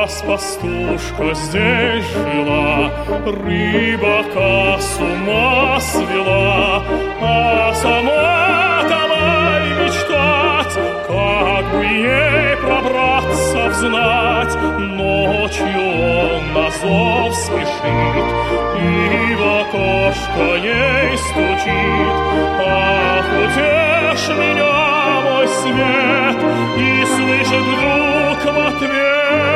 раз пастушка здесь жила, рыбака с ума свела, а сама давай мечтать, как бы ей пробраться взнать. Ночью он на зов спешит и в окошко ей стучит: ах, утешь меня, мой свет, и слышит вдруг в ответ: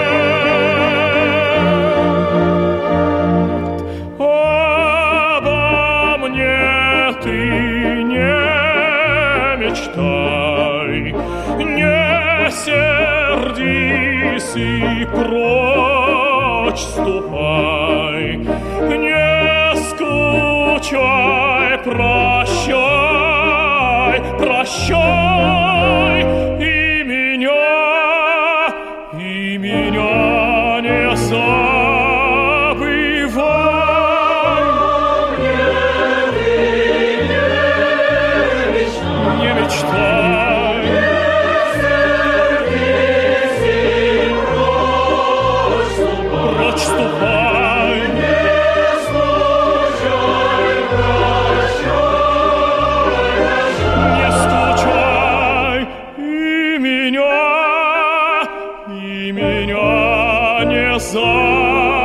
обо мне ты не мечтай, не сердись и прочь ступай, не скучай, прощай, прощай, и меня не забывай. Не мечтай, прочь ступай, не скучай, и меня не забывай.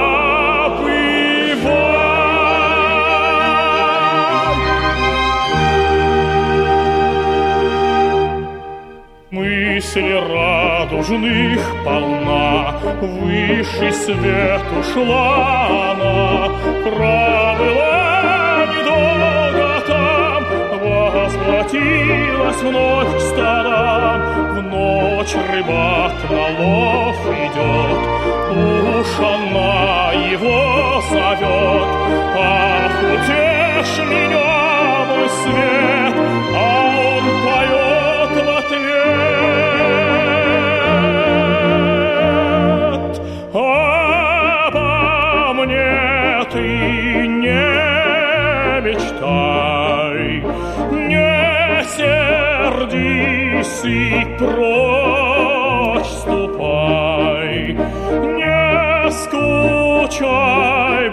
Мысль радужных полна, высший свет ушла она, пробыла недолго там, возвратилась вновь к стадам. В ночь рыбак на лов идет, уж она его зовет: ах, утешь меня, мой свет, а он поет в ответ: обо мне ты не мечтай, не сердись и прочь ступай, не скучай,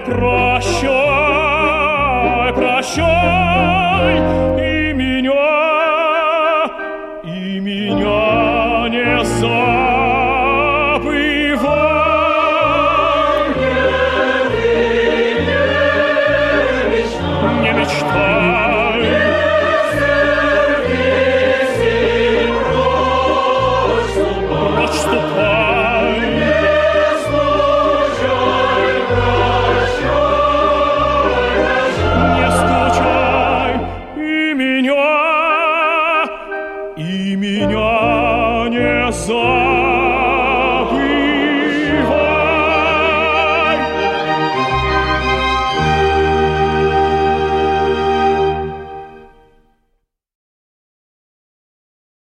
прощай, прощай, и меня не забывай. Не мечтай, прочь ступай, не скучай, и меня не забывай.